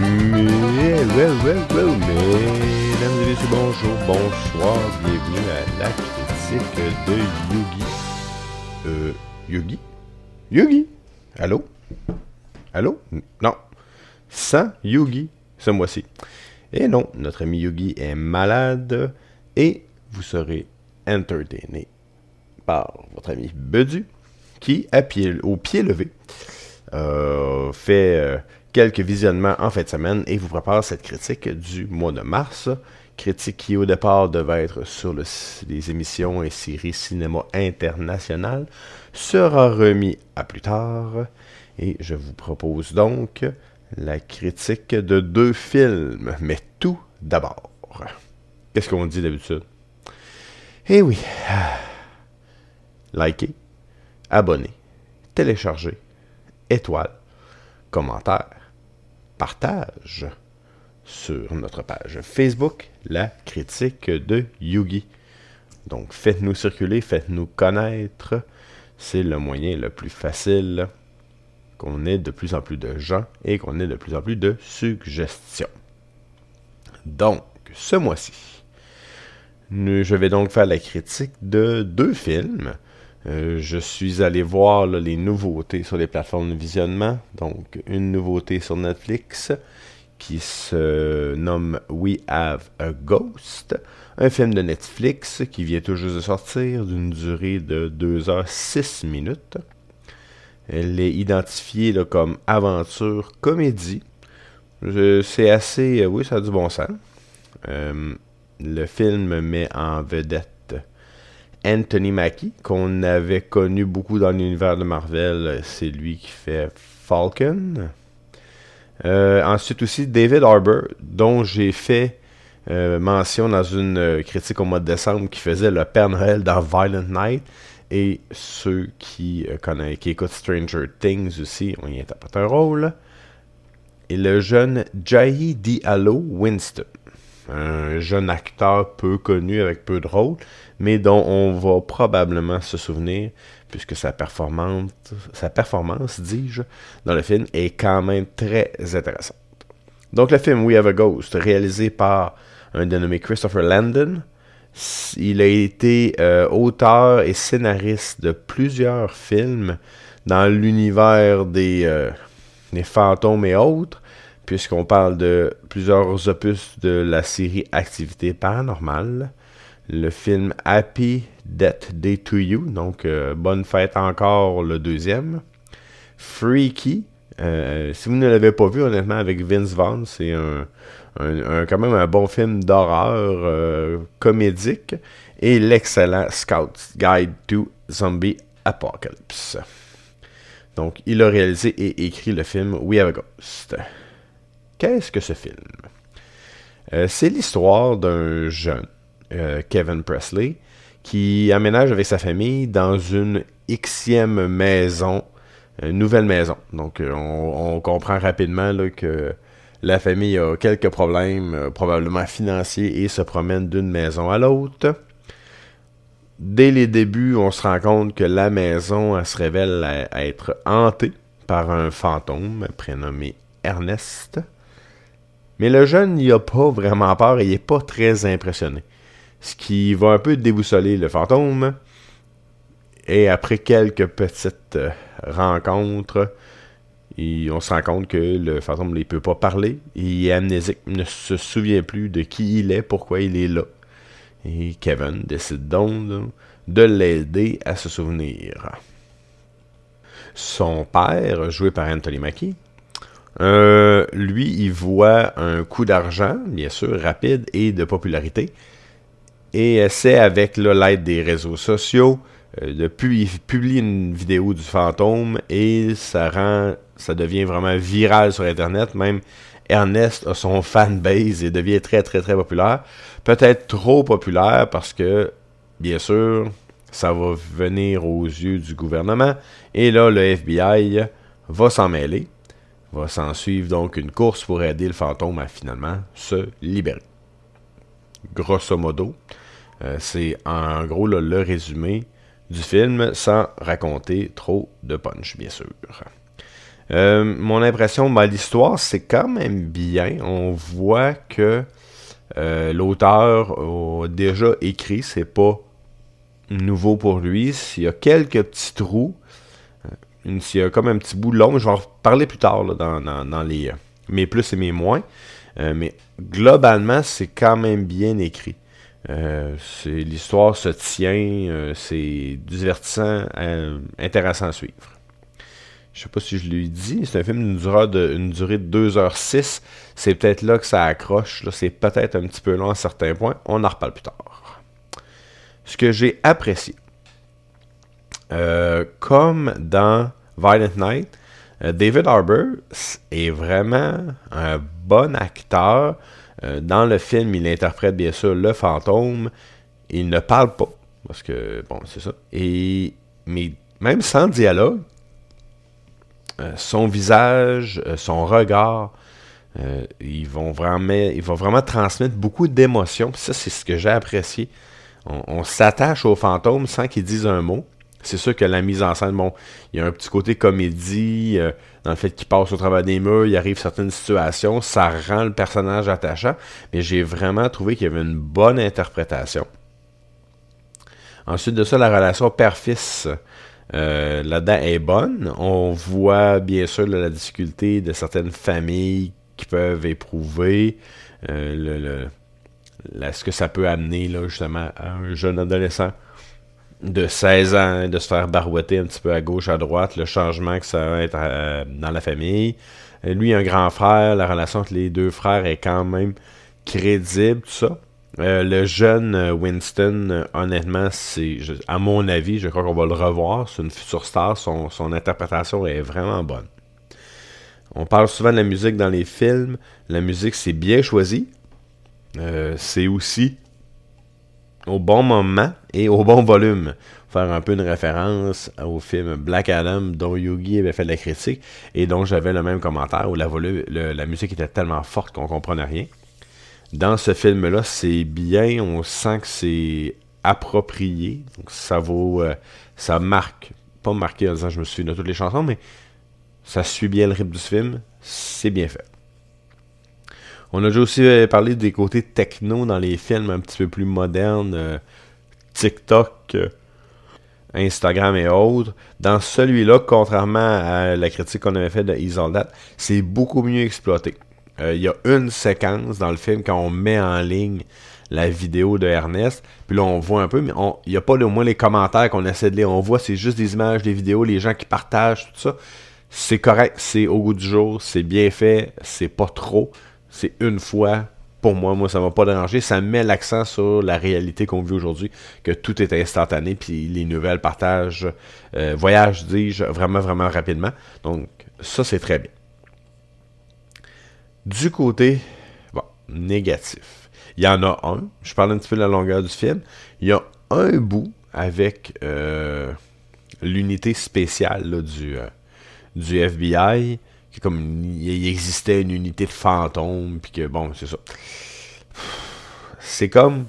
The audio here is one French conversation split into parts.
Mesdames et messieurs, bonjour, bonsoir, bienvenue à la critique de Yugi. Yugi? Yugi? Allô? Allô? Non. Sans Yugi ce mois-ci. Et non, notre ami Yugi est malade et vous serez entertainé par votre ami Bedu qui, au pied levé, fait quelques visionnements en fin de semaine et vous prépare cette critique du mois de mars. Critique qui au départ devait être sur les émissions et séries cinéma internationales sera remis à plus tard. Et je vous propose donc la critique de 2 films. Mais tout d'abord, qu'est-ce qu'on dit d'habitude? Eh oui, likez, abonnez, téléchargez, étoile, commentaire, partage sur notre page Facebook, la critique de Yugi. Donc faites-nous circuler, faites-nous connaître. C'est le moyen le plus facile qu'on ait de plus en plus de gens et qu'on ait de plus en plus de suggestions. Donc, ce mois-ci, je vais donc faire la critique de 2 films. Je suis allé voir les nouveautés sur les plateformes de visionnement. Donc, une nouveauté sur Netflix qui se nomme We Have a Ghost. Un film de Netflix qui vient tout juste de sortir d'une durée de 2h06. Elle est identifiée comme aventure comédie. C'est assez... oui, ça a du bon sens. Le film met en vedette Anthony Mackie, qu'on avait connu beaucoup dans l'univers de Marvel. C'est lui qui fait Falcon. Ensuite aussi David Harbour, dont j'ai fait mention dans une critique au mois de décembre, qui faisait le Père Noël dans Violent Night. Et ceux qui écoutent Stranger Things aussi, on y interprète un rôle. Et le jeune Jahi Diallo Winston, un jeune acteur peu connu avec peu de rôles, mais dont on va probablement se souvenir, puisque sa performance, dis-je, dans le film est quand même très intéressante. Donc le film We Have a Ghost, réalisé par un dénommé Christopher Landon. Il a été auteur et scénariste de plusieurs films dans l'univers des fantômes et autres, puisqu'on parle de plusieurs opus de la série Activité Paranormale. Le film Happy Death Day to You, donc bonne fête encore, le 2e. Freaky, si vous ne l'avez pas vu, honnêtement, avec Vince Vaughn, c'est quand même un bon film d'horreur comédique. Et l'excellent Scout's Guide to Zombie Apocalypse. Donc, il a réalisé et écrit le film We Have a Ghost. Qu'est-ce que ce film? C'est l'histoire d'un jeune, Kevin Presley, qui aménage avec sa famille dans une Xème maison, une nouvelle maison. Donc, on comprend rapidement là, que la famille a quelques problèmes, probablement financiers, et se promène d'une maison à l'autre. Dès les débuts, on se rend compte que la maison elle se révèle à être hantée par un fantôme prénommé Ernest. Mais le jeune n'y a pas vraiment peur et il n'est pas très impressionné. Ce qui va un peu déboussoler le fantôme. Et après quelques petites rencontres, on se rend compte que le fantôme ne peut pas parler. Il est amnésique, ne se souvient plus de qui il est, pourquoi il est là. Et Kevin décide donc de l'aider à se souvenir. Son père, joué par Anthony Mackie, lui, il voit un coup d'argent, bien sûr, rapide et de popularité. Et essaie, avec l'aide des réseaux sociaux, de publier une vidéo du fantôme. Et ça devient vraiment viral sur Internet. Même Ernest a son fanbase et devient très, très, très populaire. Peut-être trop populaire parce que, bien sûr, ça va venir aux yeux du gouvernement. Et là, le FBI va s'en mêler. Va s'en suivre donc une course pour aider le fantôme à finalement se libérer. Grosso modo, c'est en gros là, le résumé du film sans raconter trop de punch, bien sûr. Mon impression, l'histoire, c'est quand même bien. On voit que l'auteur a déjà écrit, c'est pas nouveau pour lui. Il y a quelques petits trous. Il y a comme un petit bout long. Je vais en reparler plus tard là, dans les mes plus et mes moins. Mais globalement, c'est quand même bien écrit. L'histoire se tient. C'est divertissant, intéressant à suivre. Je sais pas si je l'ai dit, c'est un film d'une durée de 2h06. C'est peut-être là que ça accroche. Là. C'est peut-être un petit peu long à certains points. On en reparle plus tard. Ce que j'ai apprécié, comme dans Violent Night, David Harbour est vraiment un bon acteur. Dans le film, il interprète bien sûr le fantôme. Il ne parle pas, parce que, bon, c'est ça. Mais même sans dialogue, son visage, son regard, il va vraiment transmettre beaucoup d'émotions. Puis ça, c'est ce que j'ai apprécié. On s'attache au fantôme sans qu'il dise un mot. C'est sûr que la mise en scène, bon, il y a un petit côté comédie dans le fait qu'il passe au travers des murs, il arrive certaines situations, ça rend le personnage attachant, mais j'ai vraiment trouvé qu'il y avait une bonne interprétation. Ensuite de ça, la relation père-fils là-dedans est bonne. On voit bien sûr la difficulté de certaines familles qui peuvent éprouver, ce que ça peut amener là, justement à un jeune adolescent de 16 ans, de se faire barouetter un petit peu à gauche, à droite, le changement que ça va être dans la famille. Lui, un grand frère, la relation entre les deux frères est quand même crédible, tout ça. Le jeune Winston, honnêtement, à mon avis, je crois qu'on va le revoir. C'est une future star. Son interprétation est vraiment bonne. On parle souvent de la musique dans les films. La musique, c'est bien choisi. C'est aussi au bon moment et au bon volume. Faire un peu une référence au film Black Adam dont Yugi avait fait de la critique et dont j'avais le même commentaire où la musique était tellement forte qu'on comprenait rien. Dans ce film-là, c'est bien, on sent que c'est approprié. Donc ça marque, pas marqué en disant je me souviens de toutes les chansons, mais ça suit bien le rythme du film, c'est bien fait. On a déjà aussi parlé des côtés techno dans les films un petit peu plus modernes, TikTok, Instagram et autres. Dans celui-là, contrairement à la critique qu'on avait faite de Is All That, c'est beaucoup mieux exploité. Il y a une séquence dans le film quand on met en ligne la vidéo de Ernest, puis là on voit un peu, mais il n'y a pas au moins les commentaires qu'on essaie de lire. On voit, c'est juste des images, des vidéos, les gens qui partagent, tout ça. C'est correct, c'est au goût du jour, c'est bien fait, c'est pas trop. C'est une fois, pour moi ça m'a pas dérangé. Ça met l'accent sur la réalité qu'on vit aujourd'hui, que tout est instantané, puis les nouvelles voyagent, dis-je, vraiment, vraiment rapidement. Donc, ça, c'est très bien. Du côté négatif, il y en a un. Je parle un petit peu de la longueur du film. Il y a un bout avec l'unité spéciale là, du FBI, qui comme il existait une unité de fantômes, puis que bon, c'est ça. C'est comme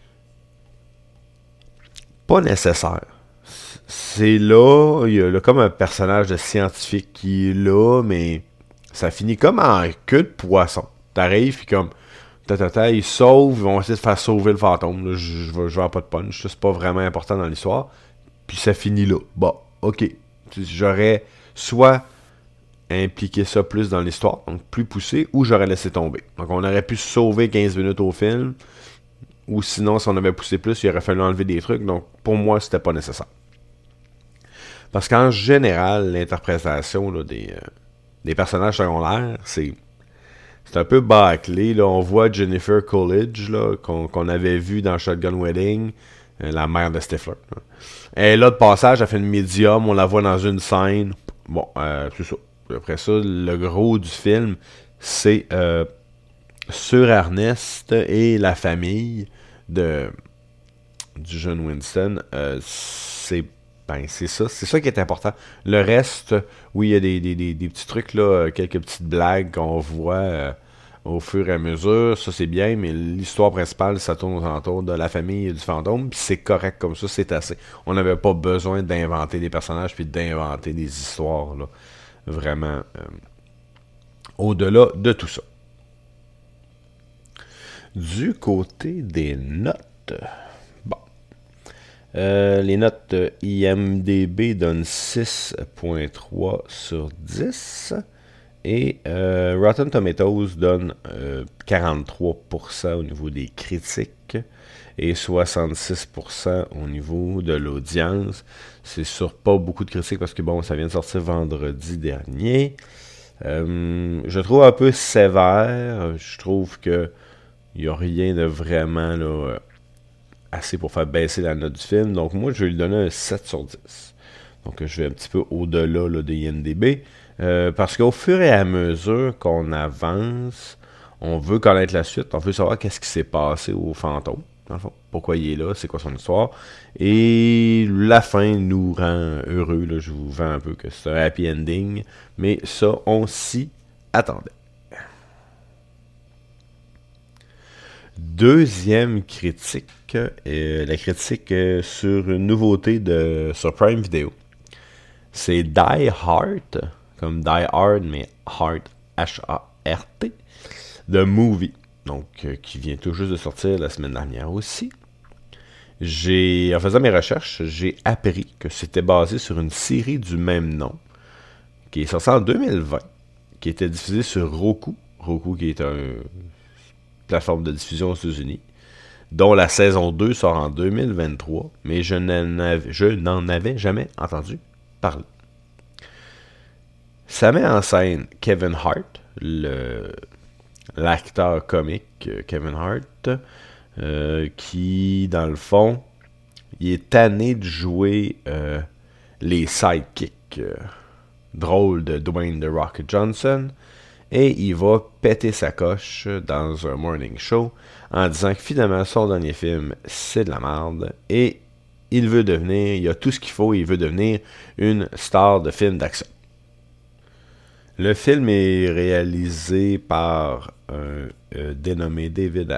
pas nécessaire. C'est là, il y a là, comme un personnage de scientifique qui est là, mais ça finit comme en queue de poisson. T'arrives, puis comme ils sauvent, ils vont essayer de faire sauver le fantôme. Là, je vais pas de punch, c'est pas vraiment important dans l'histoire. Puis ça finit là. Bon, ok. J'aurais soit impliqué ça plus dans l'histoire, donc plus poussé, ou j'aurais laissé tomber. Donc on aurait pu sauver 15 minutes au film, ou sinon, si on avait poussé plus, il aurait fallu enlever des trucs. Donc pour moi, c'était pas nécessaire. Parce qu'en général, l'interprétation là, des personnages secondaires, c'est un peu bâclé. Là. On voit Jennifer Coolidge, là, qu'on avait vu dans Shotgun Wedding, la mère de Stifler. Là. Elle est là de passage, elle fait une médium, on la voit dans une scène. Bon, c'est ça. Après ça, le gros du film, c'est sur Ernest et la famille du jeune Winston. C'est ça qui est important. Le reste, oui, il y a des petits trucs, là, quelques petites blagues qu'on voit au fur et à mesure. Ça, c'est bien, mais l'histoire principale, ça tourne aux alentours de la famille et du fantôme. Puis c'est correct comme ça, c'est assez. On n'avait pas besoin d'inventer des personnages puis d'inventer des histoires, là. vraiment au-delà de tout ça. Du côté des notes, bon, les notes IMDB donnent 6.3 sur 10 et Rotten Tomatoes donne 43% au niveau des critiques et 66% au niveau de l'audience. C'est sur pas beaucoup de critiques parce que bon, ça vient de sortir vendredi dernier. Je trouve un peu sévère. Je trouve que il n'y a rien de vraiment là, assez pour faire baisser la note du film. Donc moi, je vais lui donner un 7 sur 10. Donc je vais un petit peu au-delà là, de IMDb. Parce qu'au fur et à mesure qu'on avance, on veut connaître la suite. On veut savoir qu'est-ce qui s'est passé au fantôme. Dans le fond, pourquoi il est là, c'est quoi son histoire. Et la fin nous rend heureux. Là, je vous vends un peu que c'est un happy ending. Mais ça, on s'y attendait. Deuxième critique, la critique sur une nouveauté sur Prime Video. C'est Die Hard, comme Die Hard, mais Hard, H-A-R-T, The Movie, donc qui vient tout juste de sortir la semaine dernière aussi. En faisant mes recherches, j'ai appris que c'était basé sur une série du même nom, qui est sortie en 2020, qui était diffusée sur Roku. Roku qui est une plateforme de diffusion aux États-Unis, dont la saison 2 sort en 2023, mais je n'en avais jamais entendu parler. Ça met en scène Kevin Hart, l'acteur comique Kevin Hart, qui, dans le fond, il est tanné de jouer les sidekicks drôles de Dwayne The Rock Johnson, et il va péter sa coche dans un morning show en disant que finalement son dernier film c'est de la merde et il a tout ce qu'il faut, il veut devenir une star de film d'action. Le film est réalisé par un dénommé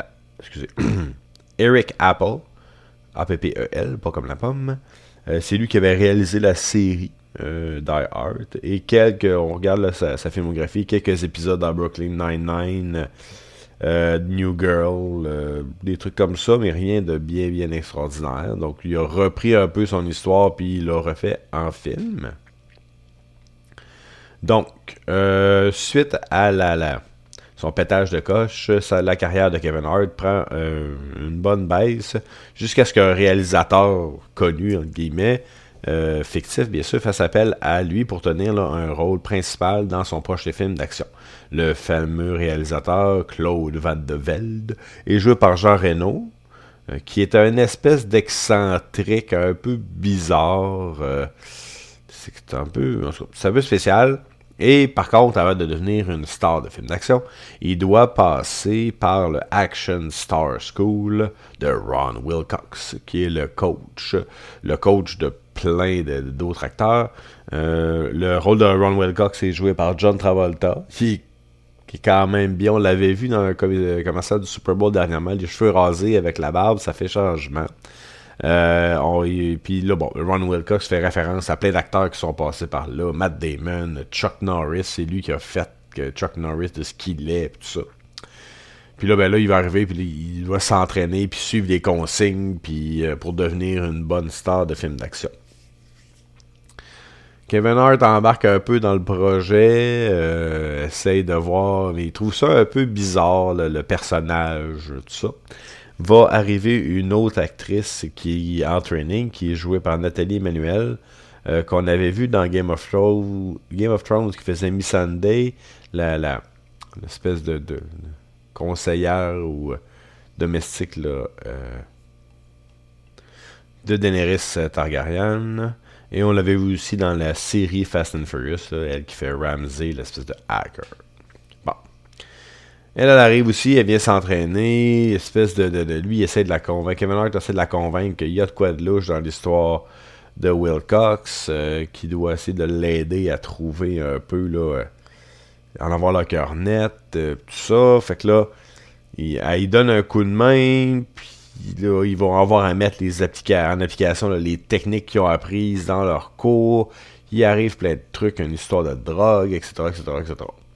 Eric Apple, A-P-P-E-L, pas comme la pomme. C'est lui qui avait réalisé la série Die Hard et on regarde là, sa filmographie, quelques épisodes dans Brooklyn Nine-Nine, New Girl, des trucs comme ça, mais rien de bien extraordinaire. Donc il a repris un peu son histoire puis il l'a refait en film. Donc suite à son pétage de coche, la carrière de Kevin Hart prend une bonne baisse jusqu'à ce qu'un réalisateur connu, entre guillemets, fictif bien sûr, fasse appel à lui pour tenir là, un rôle principal dans son prochain film d'action. Le fameux réalisateur Claude Van de Velde est joué par Jean Reno, qui est un espèce d'excentrique un peu bizarre. C'est un peu spécial. Et par contre, avant de devenir une star de film d'action, il doit passer par le Action Star School de Ron Wilcox, qui est le coach de plein d'autres acteurs. Le rôle de Ron Wilcox est joué par John Travolta, qui est quand même bien. On l'avait vu dans un commercial du Super Bowl dernièrement, les cheveux rasés avec la barbe, ça fait changement. Puis là, bon, Ron Wilcox fait référence à plein d'acteurs qui sont passés par là. Matt Damon, Chuck Norris, c'est lui qui a fait Chuck Norris de ce qu'il est, et tout ça. Puis là, il va arriver, puis il doit s'entraîner, puis suivre les consignes, puis pour devenir une bonne star de film d'action. Kevin Hart embarque un peu dans le projet, essaye de voir, mais il trouve ça un peu bizarre, le personnage, tout ça. Va arriver une autre actrice qui est en training, qui est jouée par Nathalie Emmanuel, qu'on avait vu dans Game of Thrones, qui faisait Missandei, l'espèce de conseillère ou domestique là, de Daenerys Targaryen. Et on l'avait vu aussi dans la série Fast and Furious, là, elle qui fait Ramsey, l'espèce de hacker. Bon. Elle arrive aussi, elle vient s'entraîner, espèce lui, il essaie de la convaincre. Kevin Hart essaie de la convaincre qu'il y a de quoi de louche dans l'histoire de Wilcox, qui doit essayer de l'aider à trouver un peu, là, en avoir le cœur net, tout ça. Fait que là, il donne un coup de main, puis là, ils vont avoir à mettre en application là, les techniques qu'ils ont apprises dans leur cours. il arrive plein de trucs, une histoire de drogue, etc., etc., etc.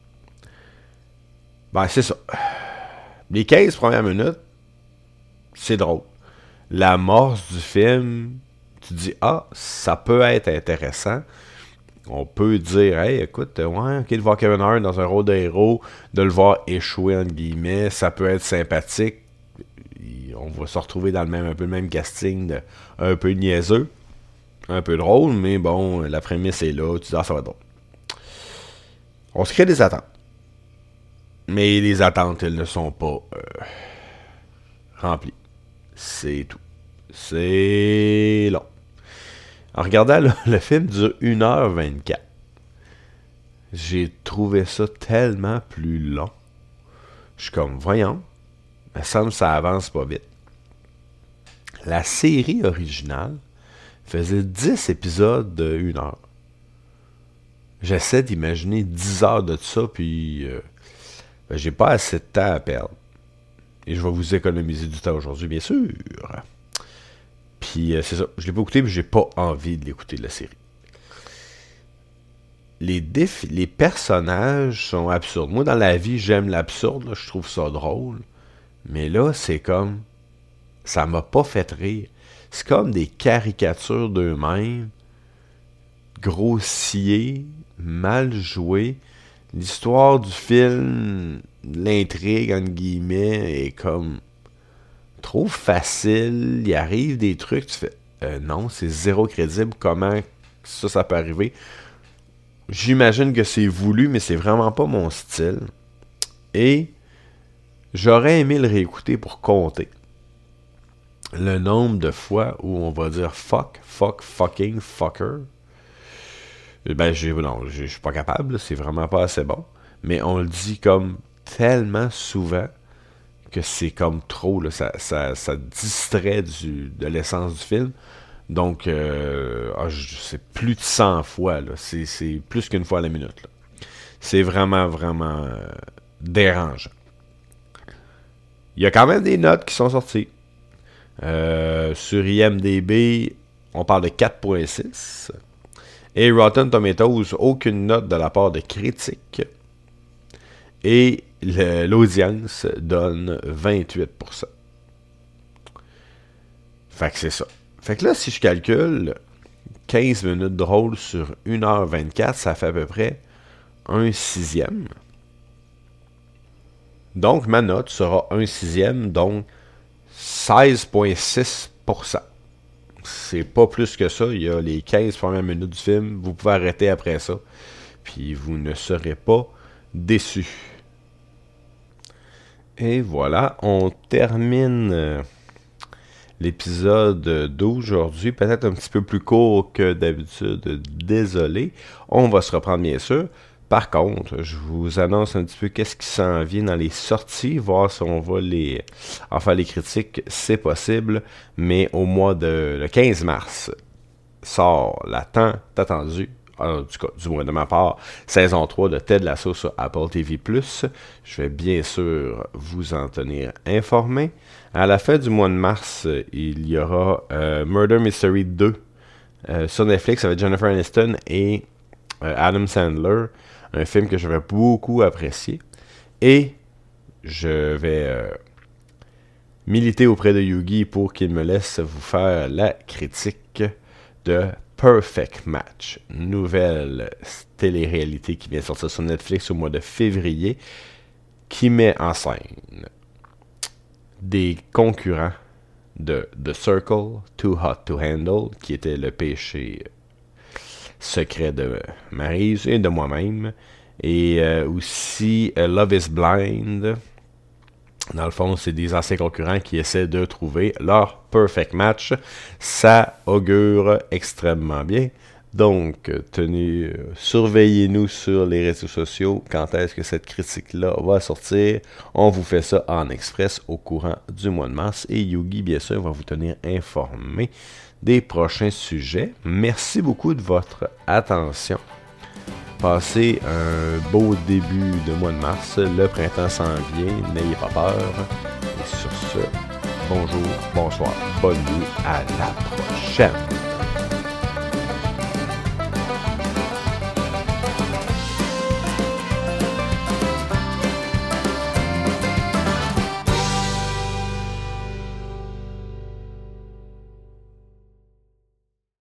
Ben, c'est ça. Les 15 premières minutes, c'est drôle. L'amorce du film, tu dis, ah, ça peut être intéressant. On peut dire, hey, écoute, ouais, ok, de voir Kevin Hart dans un rôle de héros, de le voir échouer, entre guillemets, ça peut être sympathique. On va se retrouver dans un peu le même casting, un peu niaiseux, un peu drôle, mais bon, la prémisse est là, tu dis, ah, ça va être drôle. On se crée des attentes. Mais les attentes, elles ne sont pas remplies. C'est tout. C'est long. En regardant le film dure 1h24. J'ai trouvé ça tellement plus long. Je suis comme, voyons, il me semble que ça avance pas vite. La série originale faisait 10 épisodes de 1 heure. J'essaie d'imaginer 10 heures de ça, puis j'ai pas assez de temps à perdre. Et je vais vous économiser du temps aujourd'hui, bien sûr. Puis c'est ça, je l'ai pas écouté, mais j'ai pas envie de l'écouter, la série. Les personnages sont absurdes. Moi, dans la vie, j'aime l'absurde, là, je trouve ça drôle. Mais là, c'est comme... Ça m'a pas fait rire. C'est comme des caricatures d'eux-mêmes, grossiers, mal joués. L'histoire du film, l'intrigue, entre guillemets, est comme trop facile. Il arrive des trucs, tu fais non, c'est zéro crédible. Comment ça peut arriver? J'imagine que c'est voulu, mais c'est vraiment pas mon style. Et j'aurais aimé le réécouter pour compter le nombre de fois où on va dire fuck, fucking, fucker. Ben, je suis pas capable, c'est vraiment pas assez bon. Mais on le dit comme tellement souvent que c'est comme trop, là, ça distrait de l'essence du film. Donc, c'est plus de 100 fois, là. C'est plus qu'une fois à la minute, là. C'est vraiment, vraiment dérangeant. Il y a quand même des notes qui sont sorties. Sur IMDb, on parle de 4.6. Et Rotten Tomatoes, aucune note de la part de critiques. Et l'audience donne 28%. Fait que c'est ça. Fait que là, si je calcule 15 minutes drôles sur 1h24, ça fait à peu près 1/6. Donc, ma note sera 1/6, donc 16,6%. C'est pas plus que ça. Il y a les 15 premières minutes du film. Vous pouvez arrêter après ça. Puis vous ne serez pas déçus. Et voilà, on termine l'épisode d'aujourd'hui. Peut-être un petit peu plus court que d'habitude. Désolé. On va se reprendre bien sûr. Par contre, je vous annonce un petit peu qu'est-ce qui s'en vient dans les sorties, voir si on va en faire les critiques, c'est possible, mais au mois de le 15 mars sort la tant attendue, du moins de ma part, saison 3 de Ted Lasso sur Apple TV+. Je vais bien sûr vous en tenir informé. À la fin du mois de mars, il y aura Murder Mystery 2 sur Netflix avec Jennifer Aniston et Adam Sandler. Un film que j'avais beaucoup apprécié. Et je vais militer auprès de Yugi pour qu'il me laisse vous faire la critique de Perfect Match. Nouvelle télé-réalité qui vient de sortir sur Netflix au mois de février. Qui met en scène des concurrents de The Circle, Too Hot to Handle, qui était le péché secret de Maryse et de moi-même, et aussi Love is Blind. Dans le fond, c'est des anciens concurrents qui essaient de trouver leur perfect match. Ça augure extrêmement bien. Donc, surveillez-nous sur les réseaux sociaux. Quand est-ce que cette critique-là va sortir? On vous fait ça en express au courant du mois de mars. Et Yugi, bien sûr, va vous tenir informé des prochains sujets. Merci beaucoup de votre attention. Passez un beau début de mois de mars. Le printemps s'en vient. N'ayez pas peur. Et sur ce, bonjour, bonsoir, bonne nuit. À la prochaine.